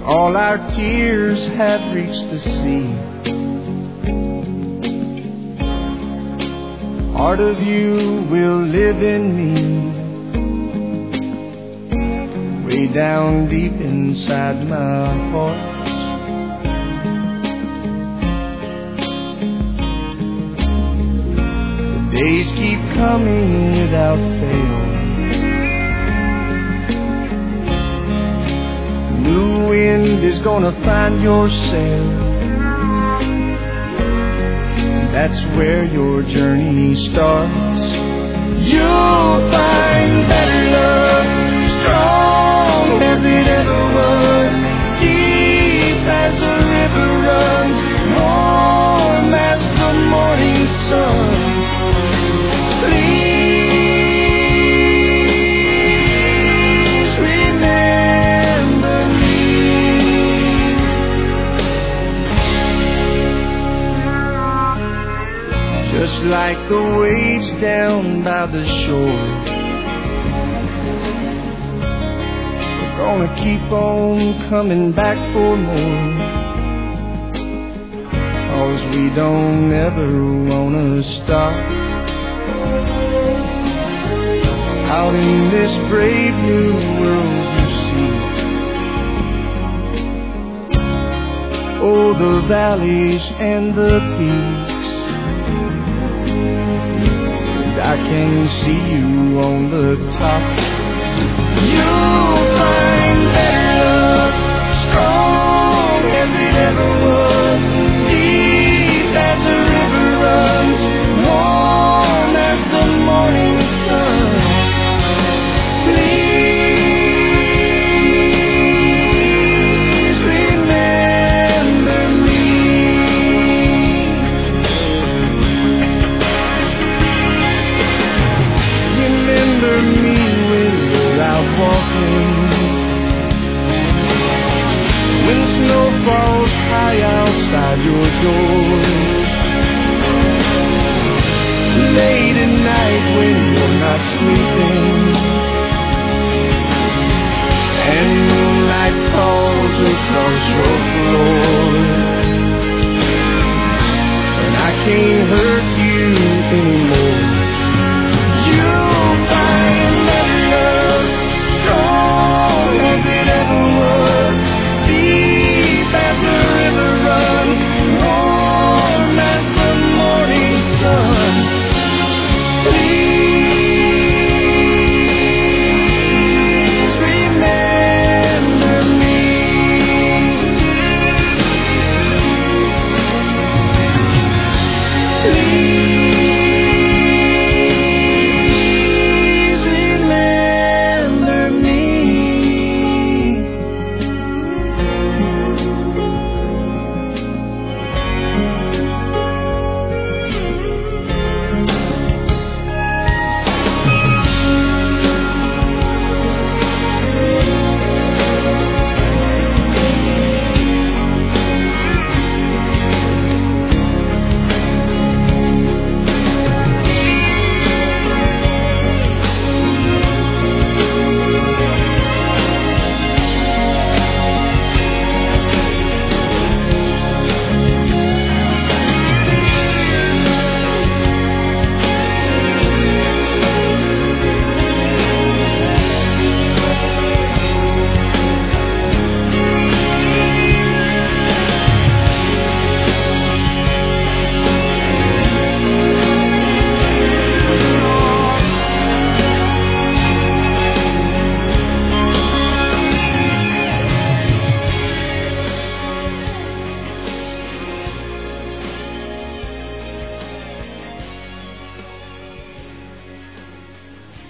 all our tears have reached the sea. Part of you will live in me, way down deep inside my heart. The days keep coming without fail. New wind is gonna find your sail. That's where your journey starts. You'll find better love, strong as it ever was, deep as the river runs, warm as the morning sun. Please remember me. Just like the waves down by the shore, we're gonna keep on coming back for more, 'cause we don't ever wanna stop. Out in this brave new world you see, oh, the valleys and the peaks, I can see you on the top. You'll find better love, strong as it ever was, deep as the river runs, warm as the morning sun. Please remember me. Remember me when you're out walking, when snow falls high outside your door, late at night when you're not sleeping, and moonlight falls across your